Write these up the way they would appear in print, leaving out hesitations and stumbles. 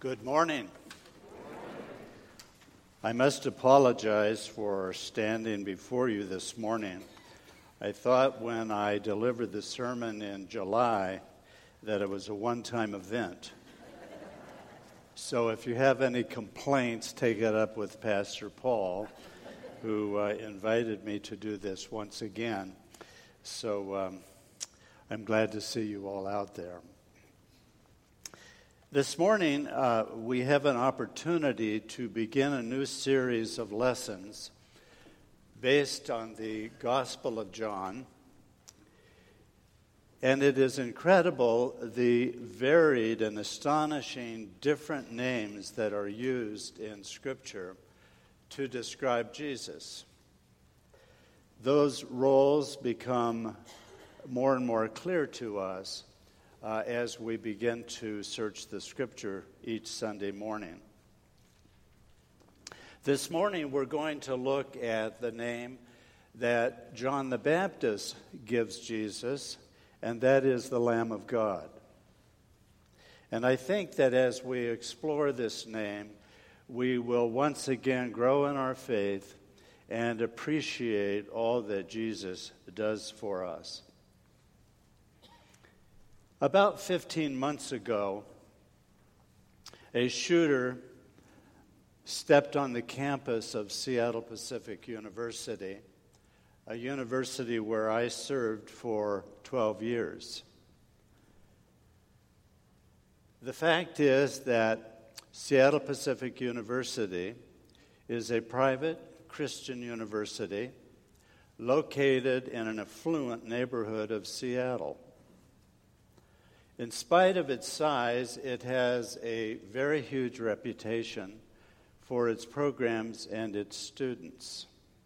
Good morning. I must apologize for standing before you this morning. I thought when I delivered the sermon in July that it was a one-time event. So if you have any complaints, take it up with Pastor Paul, who invited me to do this once again. So I'm glad to see you all out there. This morning, we have an opportunity to begin a new series of lessons based on the Gospel of John. And it is incredible the varied and astonishing different names that are used in Scripture to describe Jesus. Those roles become more and more clear to us as we begin to search the Scripture each Sunday morning. This morning we're going to look at the name that John the Baptist gives Jesus, and that is the Lamb of God. And I think that as we explore this name, we will once again grow in our faith and appreciate all that Jesus does for us. About 15 months ago, a shooter stepped on the campus of Seattle Pacific University, a university where I served for 12 years. The fact is that Seattle Pacific University is a private Christian university located in an affluent neighborhood of Seattle. In spite of its size, it has a very huge reputation for its programs and its students.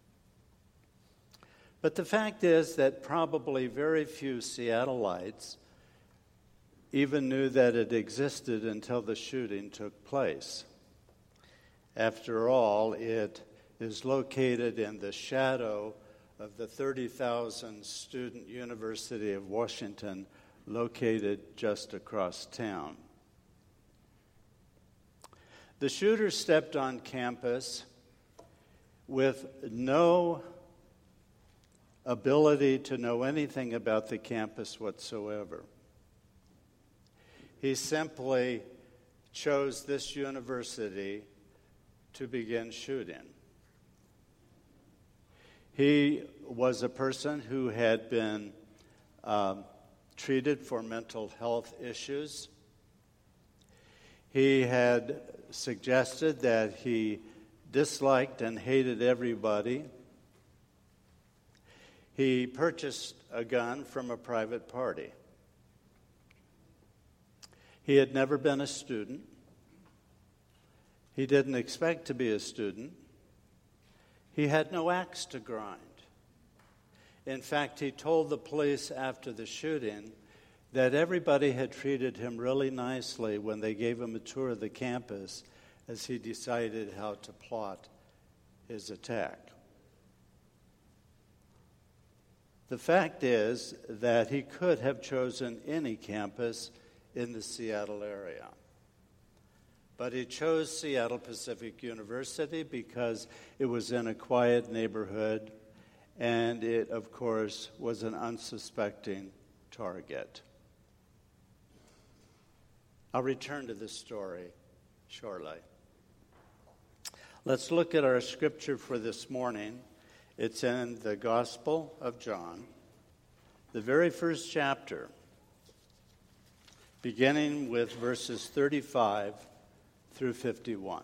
But the fact is that probably very few Seattleites even knew that it existed until the shooting took place. After all, it is located in the shadow of the 30,000 student University of Washington, located just across town. The shooter stepped on campus with no ability to know anything about the campus whatsoever. He simply chose this university to begin shooting. He was a person who had been treated for mental health issues. He had suggested that he disliked and hated everybody. He purchased a gun from a private party. He had never been a student. He didn't expect to be a student. He had no axe to grind. In fact, he told the police after the shooting that everybody had treated him really nicely when they gave him a tour of the campus as he decided how to plot his attack. The fact is that he could have chosen any campus in the Seattle area. But he chose Seattle Pacific University because it was in a quiet neighborhood, and it, of course, was an unsuspecting target. I'll return to this story shortly. Let's look at our scripture for this morning. It's in the Gospel of John, the very first chapter, beginning with verses 35 through 51.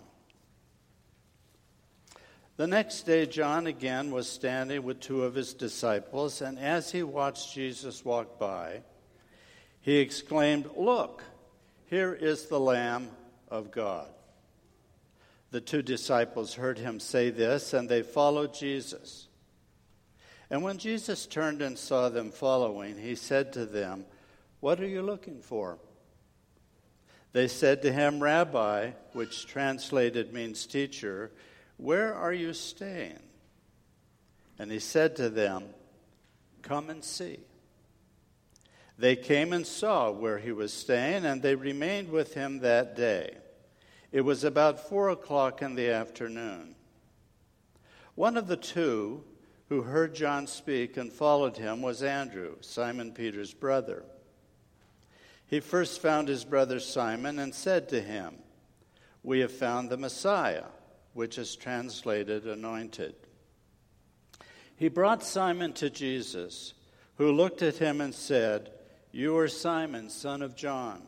The next day, John again was standing with two of his disciples, and as he watched Jesus walk by, he exclaimed, "Look, here is the Lamb of God." The two disciples heard him say this, and they followed Jesus. And when Jesus turned and saw them following, he said to them, "What are you looking for?" They said to him, "Rabbi," which translated means teacher, "where are you staying?" And he said to them, "Come and see." They came and saw where he was staying, and they remained with him that day. It was about 4:00 in the afternoon. One of the two who heard John speak and followed him was Andrew, Simon Peter's brother. He first found his brother Simon and said to him, "We have found the Messiah," which is translated anointed. He brought Simon to Jesus, who looked at him and said, "You are Simon, son of John.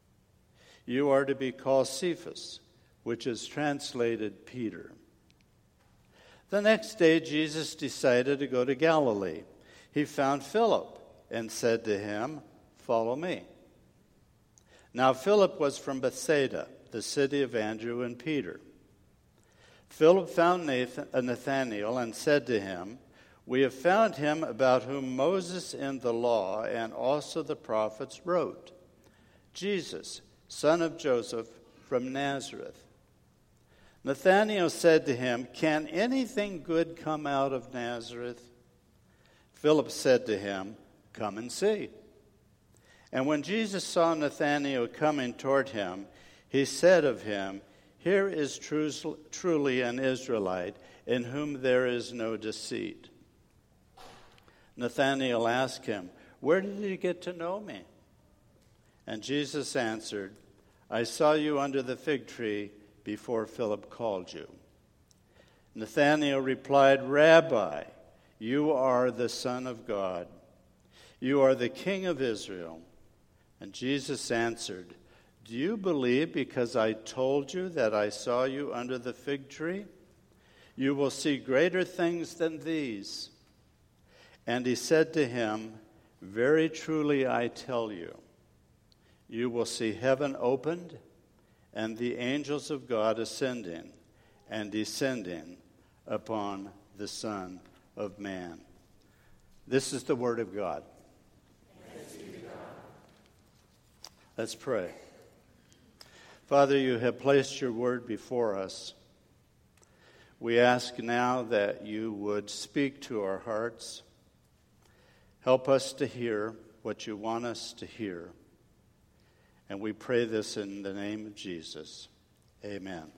You are to be called Cephas," which is translated Peter. The next day, Jesus decided to go to Galilee. He found Philip and said to him, "Follow me." Now Philip was from Bethsaida, the city of Andrew and Peter. Philip found Nathanael and said to him, "We have found him about whom Moses in the law and also the prophets wrote, Jesus, son of Joseph from Nazareth." Nathanael said to him, "Can anything good come out of Nazareth?" Philip said to him, "Come and see." And when Jesus saw Nathanael coming toward him, he said of him, "Here is truly an Israelite, in whom there is no deceit." Nathanael asked him, "Where did you get to know me?" And Jesus answered, "I saw you under the fig tree before Philip called you." Nathanael replied, "Rabbi, you are the Son of God. You are the King of Israel." And Jesus answered, "Do you believe because I told you that I saw you under the fig tree? You will see greater things than these." And he said to him, "Very truly I tell you, you will see heaven opened and the angels of God ascending and descending upon the Son of Man." This is the word of God. Thanks be to God. Let's pray. Father, you have placed your word before us. We ask now that you would speak to our hearts. Help us to hear what you want us to hear. And we pray this in the name of Jesus. Amen.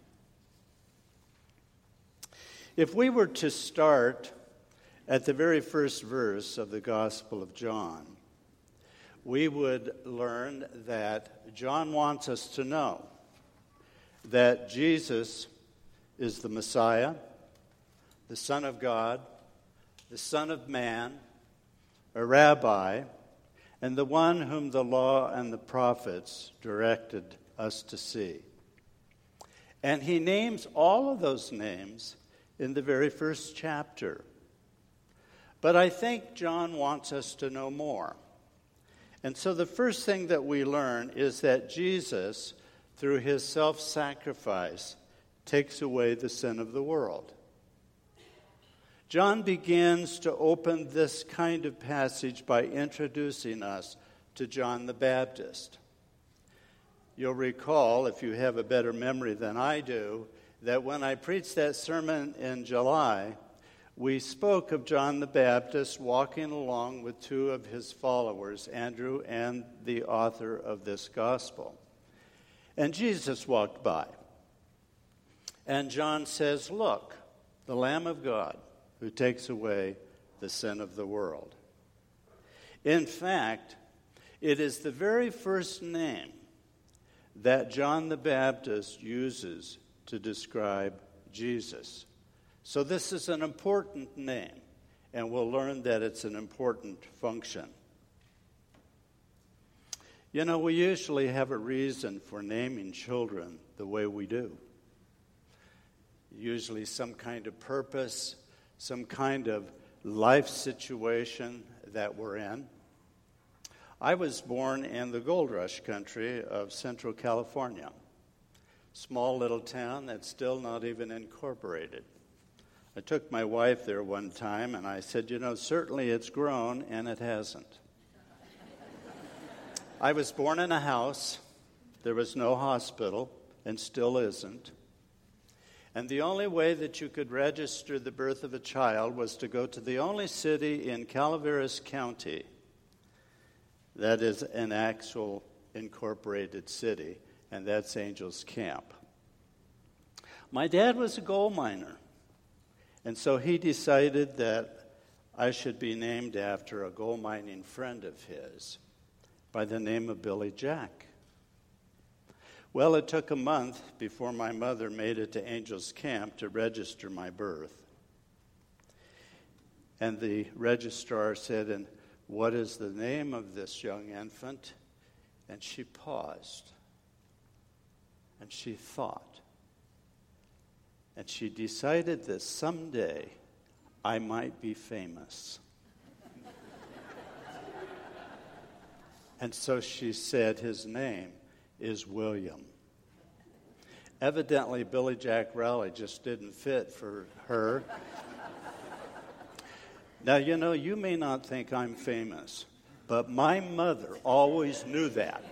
If we were to start at the very first verse of the Gospel of John, we would learn that John wants us to know that Jesus is the Messiah, the Son of God, the Son of Man, a rabbi, and the one whom the law and the prophets directed us to see. And he names all of those names in the very first chapter. But I think John wants us to know more. And so the first thing that we learn is that Jesus, through his self-sacrifice, takes away the sin of the world. John begins to open this kind of passage by introducing us to John the Baptist. You'll recall, if you have a better memory than I do, that when I preached that sermon in July, we spoke of John the Baptist walking along with two of his followers, Andrew and the author of this gospel. And Jesus walked by. And John says, "Look, the Lamb of God, who takes away the sin of the world." In fact, it is the very first name that John the Baptist uses to describe Jesus. So this is an important name, and we'll learn that it's an important function. You know, we usually have a reason for naming children the way we do. Usually some kind of purpose, some kind of life situation that we're in. I was born in the gold rush country of Central California, small little town that's still not even incorporated. I took my wife there one time and I said, certainly it's grown, and it hasn't. I was born in a house. There was no hospital, and still isn't. And the only way that you could register the birth of a child was to go to the only city in Calaveras County that is an actual incorporated city, and that's Angels Camp. My dad was a gold miner, and so he decided that I should be named after a gold mining friend of his by the name of Billy Jack. Well, it took a month before my mother made it to Angels Camp to register my birth. And the registrar said, "And what is the name of this young infant?" And she paused. And she thought. And she decided that someday I might be famous. And so she said his name is William. Evidently, Billy Jack Rowley just didn't fit for her. Now, you may not think I'm famous, but my mother always knew that.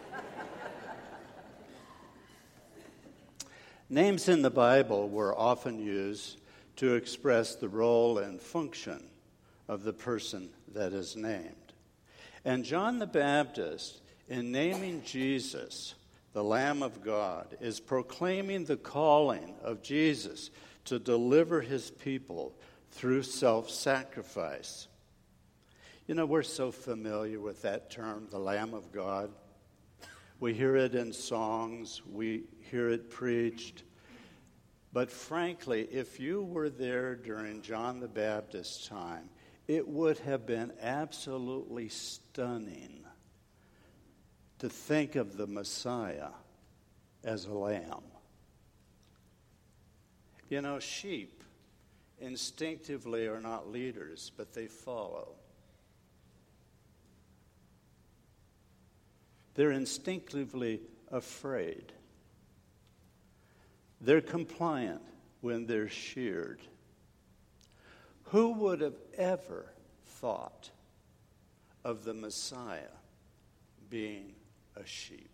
Names in the Bible were often used to express the role and function of the person that is named. And John the Baptist, in naming Jesus, the Lamb of God, is proclaiming the calling of Jesus to deliver his people through self-sacrifice. We're so familiar with that term, the Lamb of God. We hear it in songs, we hear it preached. But frankly, if you were there during John the Baptist's time, it would have been absolutely stunning to think of the Messiah as a lamb. Sheep instinctively are not leaders, but they follow. They're instinctively afraid. They're compliant when they're sheared. Who would have ever thought of the Messiah being a sheep?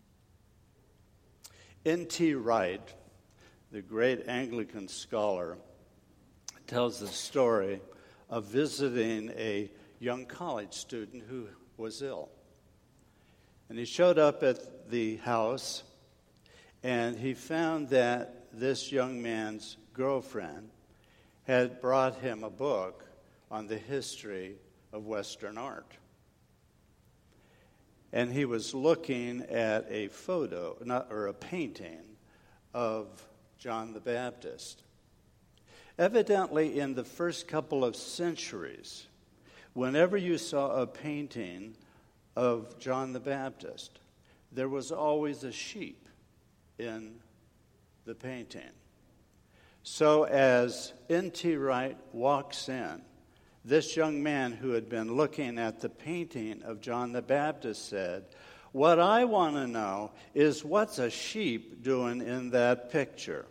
N.T. Wright, the great Anglican scholar, tells the story of visiting a young college student who was ill. And he showed up at the house, and he found that this young man's girlfriend had brought him a book on the history of Western art. And he was looking at a painting of John the Baptist. Evidently, in the first couple of centuries, whenever you saw a painting of John the Baptist, there was always a sheep in the painting. So as N.T. Wright walks in, this young man who had been looking at the painting of John the Baptist said, "What I want to know is what's a sheep doing in that picture?"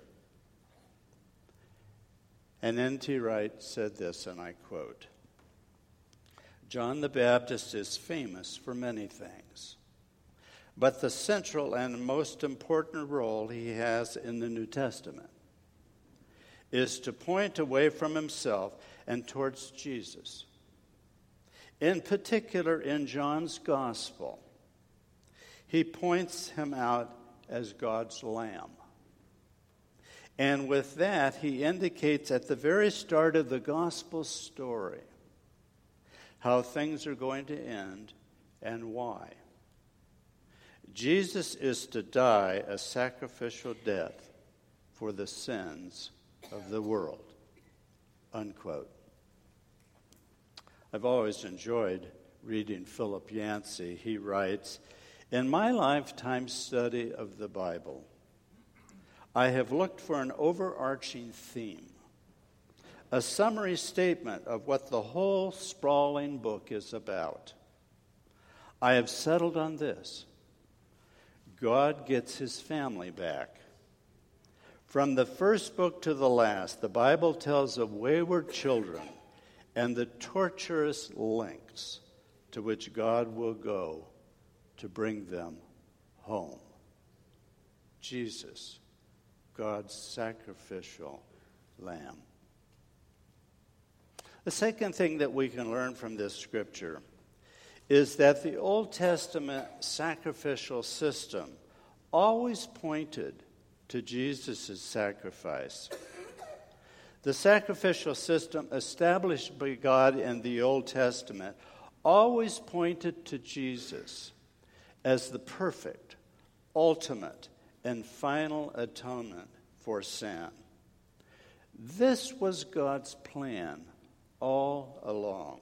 And N.T. Wright said this, and I quote, "John the Baptist is famous for many things, but the central and most important role he has in the New Testament is to point away from himself and towards Jesus. In particular, in John's Gospel, he points him out as God's Lamb. And with that, he indicates at the very start of the Gospel story how things are going to end and why. Jesus is to die a sacrificial death for the sins of the world." Unquote. I've always enjoyed reading Philip Yancey. He writes, "In my lifetime study of the Bible, I have looked for an overarching theme, a summary statement of what the whole sprawling book is about. I have settled on this: God gets his family back. From the first book to the last, the Bible tells of wayward children and the torturous lengths to which God will go to bring them home. Jesus, God's sacrificial lamb." The second thing that we can learn from this scripture is that the Old Testament sacrificial system always pointed to Jesus' sacrifice. The sacrificial system established by God in the Old Testament always pointed to Jesus as the perfect, ultimate, and final atonement for sin. This was God's plan all along.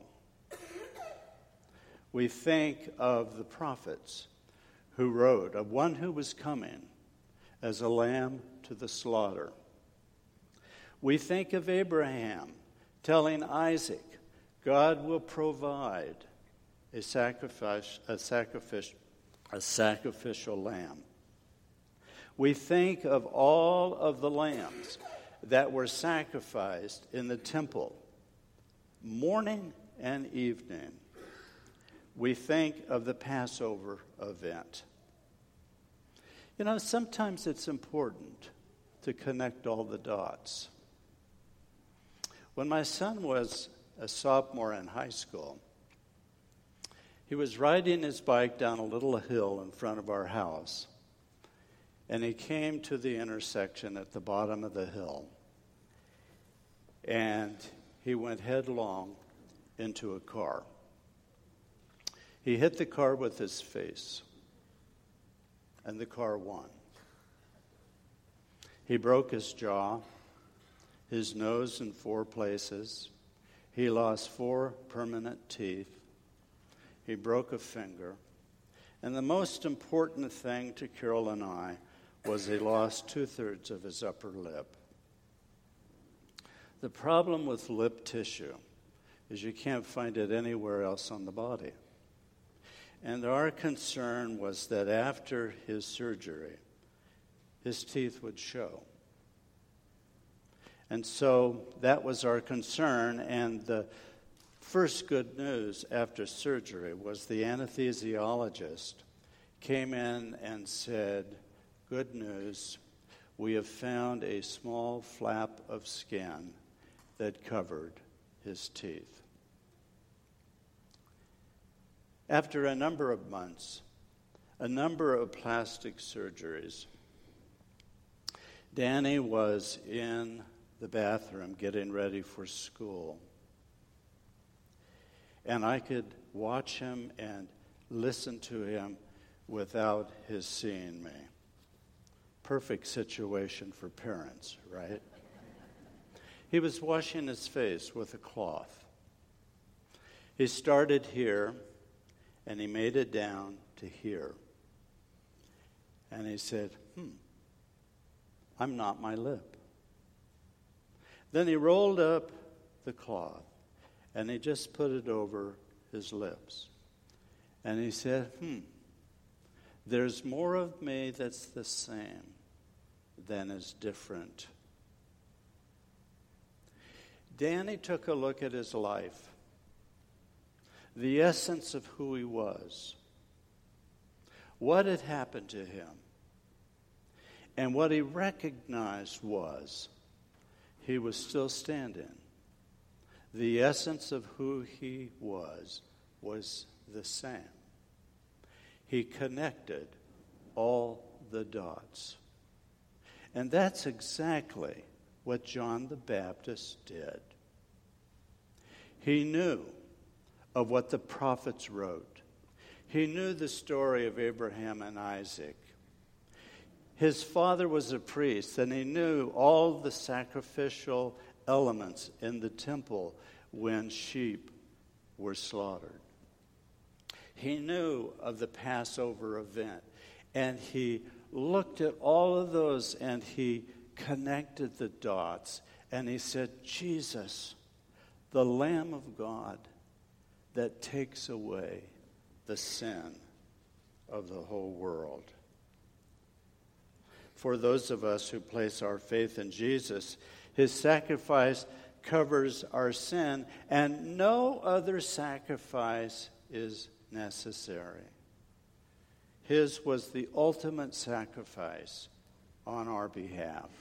We think of the prophets who wrote of one who was coming as a lamb to the slaughter. We think of Abraham telling Isaac, God will provide a sacrificial lamb. We think of all of the lambs that were sacrificed in the temple, morning and evening. We think of the Passover event. You know, sometimes it's important to connect all the dots. When my son was a sophomore in high school, he was riding his bike down a little hill in front of our house, and he came to the intersection at the bottom of the hill, and he went headlong into a car. He hit the car with his face, and the car won. He broke his jaw, his nose in 4 places. He lost 4 permanent teeth. He broke a finger. And the most important thing to Carol and I was he lost 2/3 of his upper lip. The problem with lip tissue is you can't find it anywhere else on the body. And our concern was that after his surgery, his teeth would show. And so that was our concern. And the first good news after surgery was the anesthesiologist came in and said, good news, we have found a small flap of skin that covered his teeth. After a number of months, a number of plastic surgeries, Danny was in the bathroom getting ready for school. And I could watch him and listen to him without his seeing me. Perfect situation for parents, right? He was washing his face with a cloth. He started here, and he made it down to here. And he said, I'm not my lip. Then he rolled up the cloth, and he just put it over his lips. And he said, there's more of me that's the same than is different. Danny took a look at his life, the essence of who he was, what had happened to him, and what he recognized was he was still standing. The essence of who he was the same. He connected all the dots. And that's exactly what John the Baptist did. He knew of what the prophets wrote. He knew the story of Abraham and Isaac. His father was a priest, and he knew all the sacrificial elements in the temple when sheep were slaughtered. He knew of the Passover event, and he looked at all of those, and he connected the dots, and he said, Jesus, the Lamb of God that takes away the sin of the whole world. For those of us who place our faith in Jesus, his sacrifice covers our sin, and no other sacrifice is necessary. His was the ultimate sacrifice on our behalf.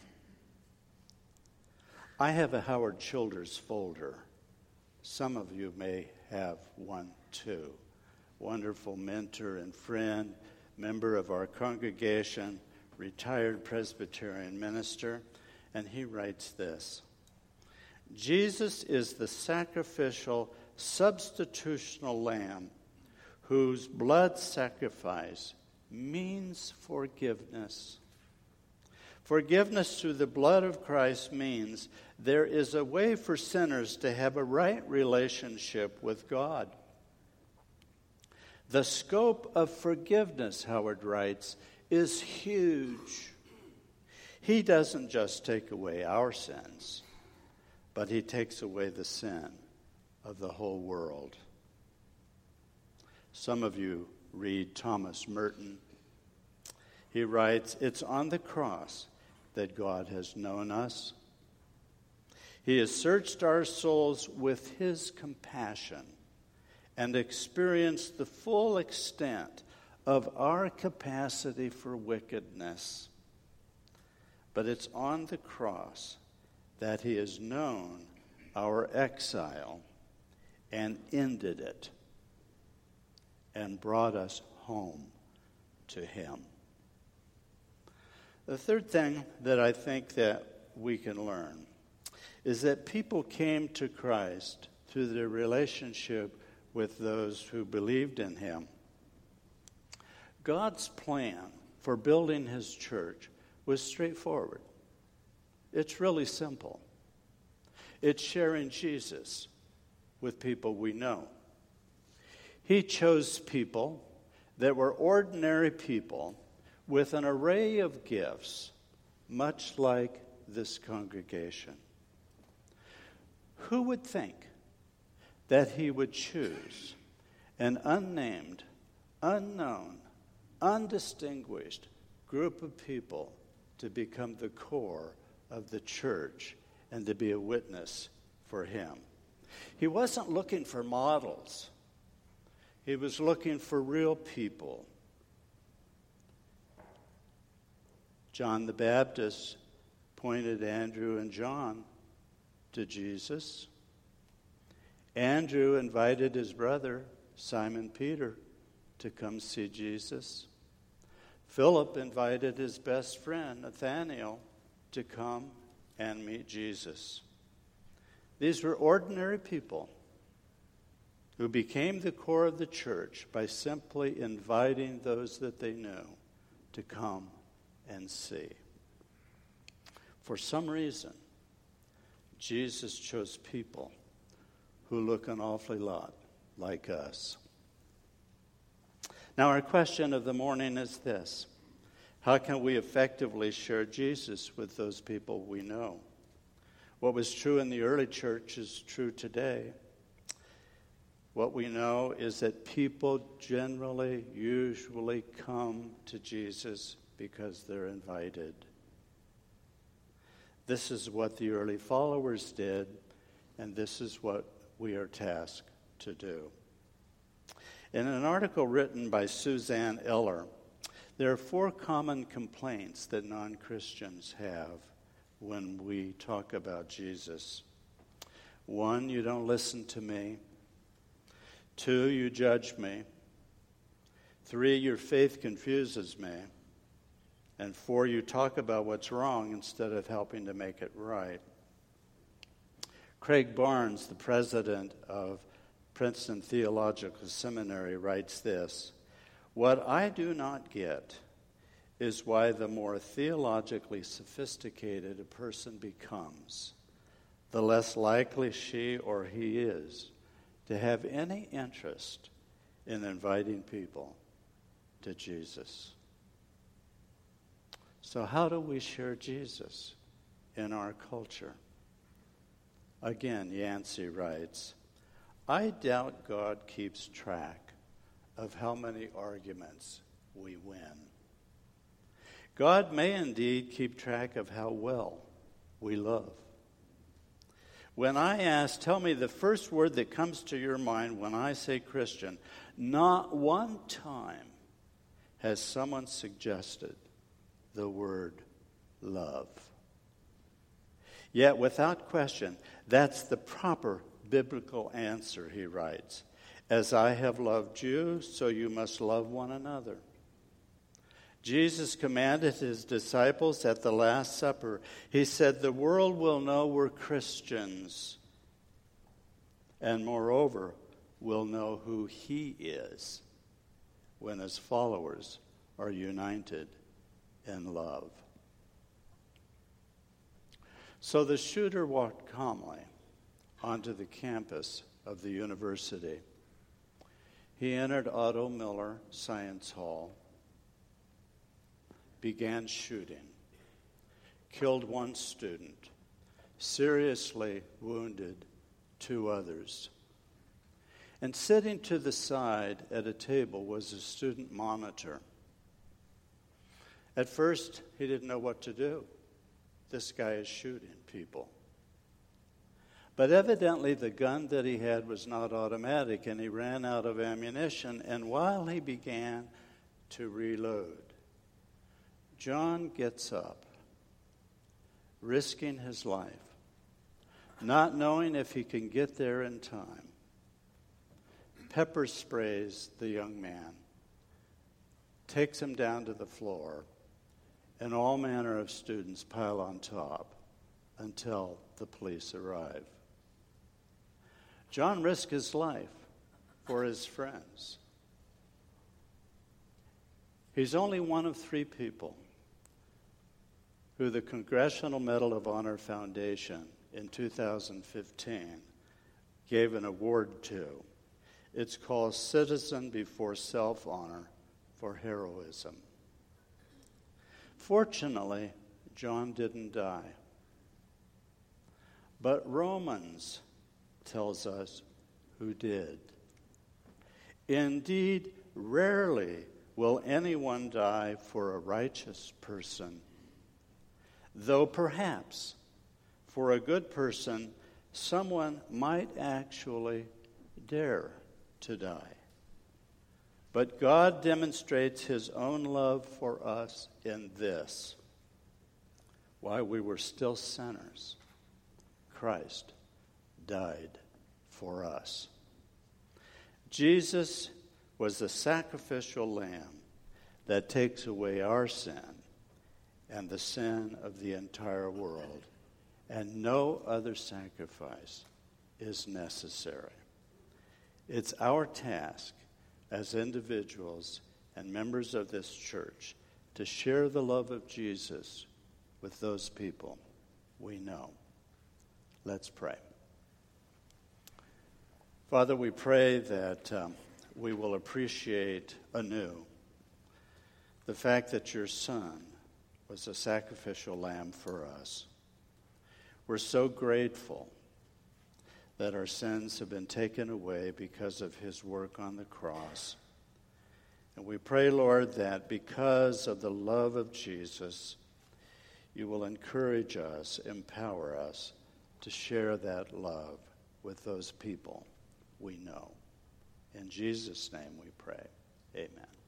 I have a Howard Childers folder. Some of you may have one too. Wonderful mentor and friend, member of our congregation, retired Presbyterian minister, and he writes this: Jesus is the sacrificial, substitutional lamb whose blood sacrifice means forgiveness. Forgiveness through the blood of Christ means there is a way for sinners to have a right relationship with God. The scope of forgiveness, Howard writes, is huge. He doesn't just take away our sins, but he takes away the sin of the whole world. Some of you read Thomas Merton. He writes, "It's on the cross that God has known us. He has searched our souls with his compassion and experienced the full extent of our capacity for wickedness. But it's on the cross that he has known our exile and ended it and brought us home to him." The third thing that I think that we can learn is that people came to Christ through their relationship with those who believed in him. God's plan for building his church was straightforward. It's really simple. It's sharing Jesus with people we know. He chose people that were ordinary people with an array of gifts, much like this congregation. Who would think that he would choose an unnamed, unknown, undistinguished group of people to become the core of the church and to be a witness for him? He wasn't looking for models. He was looking for real people. John the Baptist pointed Andrew and John to Jesus. Andrew invited his brother, Simon Peter, to come see Jesus. Philip invited his best friend, Nathanael, to come and meet Jesus. These were ordinary people who became the core of the church by simply inviting those that they knew to come and see. For some reason, Jesus chose people who look an awfully lot like us. Now, our question of the morning is this: how can we effectively share Jesus with those people we know? What was true in the early church is true today. What we know is that people generally, usually come to Jesus because they're invited. This is what the early followers did, and this is what we are tasked to do. In an article written by Suzanne Eller, there are 4 common complaints that non-Christians have when we talk about Jesus. 1, you don't listen to me. 2, you judge me. 3, your faith confuses me. And 4, you talk about what's wrong instead of helping to make it right. Craig Barnes, the president of Princeton Theological Seminary, writes this: "What I do not get is why the more theologically sophisticated a person becomes, the less likely she or he is to have any interest in inviting people to Jesus." So how do we share Jesus in our culture? Again, Yancey writes, "I doubt God keeps track of how many arguments we win. God may indeed keep track of how well we love. When I ask, tell me the first word that comes to your mind when I say Christian, not one time has someone suggested the word love. Yet, without question, that's the proper biblical answer," he writes. "As I have loved you, so you must love one another. Jesus commanded his disciples at the Last Supper. He said, "The world will know we're Christians, and moreover, will know who he is when his followers are united in love." So the shooter walked calmly onto the campus of the university. He entered Otto Miller Science Hall, began shooting, killed one student, seriously wounded two others. And sitting to the side at a table was a student monitor. At first, he didn't know what to do. This guy is shooting people. But evidently the gun that he had was not automatic, and he ran out of ammunition. And while he began to reload, John gets up, risking his life, not knowing if he can get there in time. Pepper sprays the young man, takes him down to the floor, and all manner of students pile on top until the police arrive. John risked his life for his friends. He's only one of three people who the Congressional Medal of Honor Foundation in 2015 gave an award to. It's called Citizen Before Self-Honor for Heroism. Fortunately, John didn't die. But Romans tells us who did. Indeed, rarely will anyone die for a righteous person, though perhaps for a good person, someone might actually dare to die. But God demonstrates his own love for us in this: while we were still sinners, Christ died for us. Jesus was the sacrificial lamb that takes away our sin and the sin of the entire world, and no other sacrifice is necessary. It's our task as individuals and members of this church to share the love of Jesus with those people we know. Let's pray. Father, we pray that we will appreciate anew the fact that your Son was a sacrificial lamb for us. We're so grateful that our sins have been taken away because of his work on the cross. And we pray, Lord, that because of the love of Jesus, you will encourage us, empower us to share that love with those people we know. In Jesus' name we pray. Amen.